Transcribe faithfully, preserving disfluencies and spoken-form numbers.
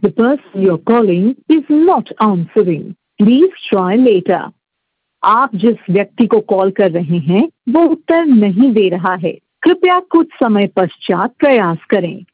The person you're calling is not answering. Please try later. आप जिस व्यक्ति को कॉल कर रहे हैं वो उत्तर नहीं दे रहा है। कृपया कुछ समय पश्चात प्रयास करें।